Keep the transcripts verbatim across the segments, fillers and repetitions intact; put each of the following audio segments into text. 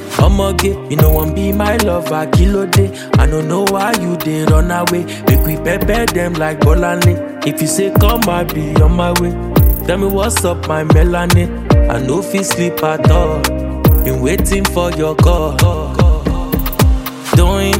I'ma get, you know, one be my lover, kilo day. I don't know why you did run away. Make we pepper them like Bolanle. If you say come, I be on my way. Tell me what's up, my melanin. I no fit sleep at all. Been waiting for your call. Doing,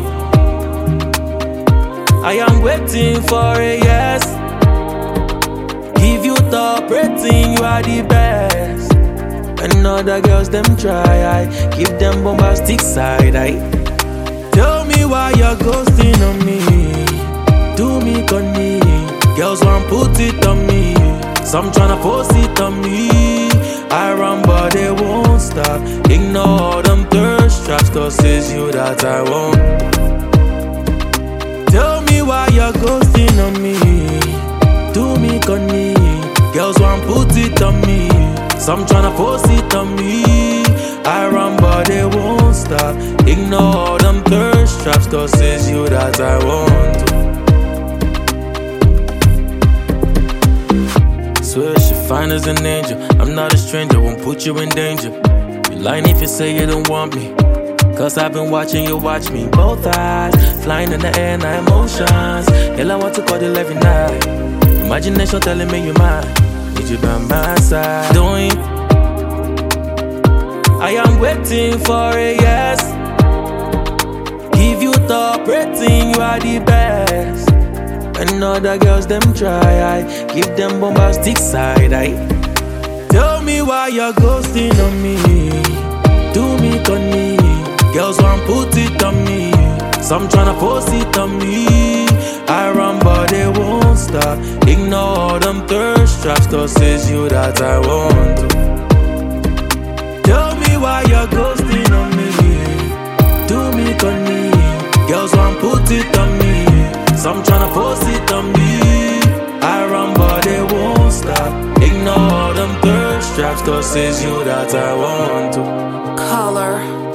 I am waiting for a yes. Give you top rating, you are the best. And other girls them try, I give them bombastic side. I tell me why you're ghosting on me. Do me conny. Girls want put it on me. Some tryna force it on me. I run but they won't stop. Ignore them thirst traps, cause it's you that I want. Tell me why you're ghosting on me. Do me conny. Girls want put it on me. Some tryna force it on me. I run but they won't stop. Ignore them thirst traps, cause it's you that I want. Swear she fine as an angel. I'm not a stranger, won't put you in danger. You lying if you say you don't want me, cause I've been watching you watch me. Both eyes, flying in the air, my emotions. Girl, I want to call you every night. Imagination telling me you're mine. Need you by my side. Doing, I am waiting for a yes. Give you top rating, you are the best. And other girls them try, I give them bombastic side. I tell me why you're ghosting on me. Do me conny. Girls want put it on me. Some tryna force it on me. I run but they won't stop. Ignore them thirst traps, cause it's you that I want. Tell me why you're ghosting on me. Do me conny. Girls want put it on me. Some tryna force it on me. I run but they won't stop. Ignore them thirst traps, cause it's you that I want to. Color.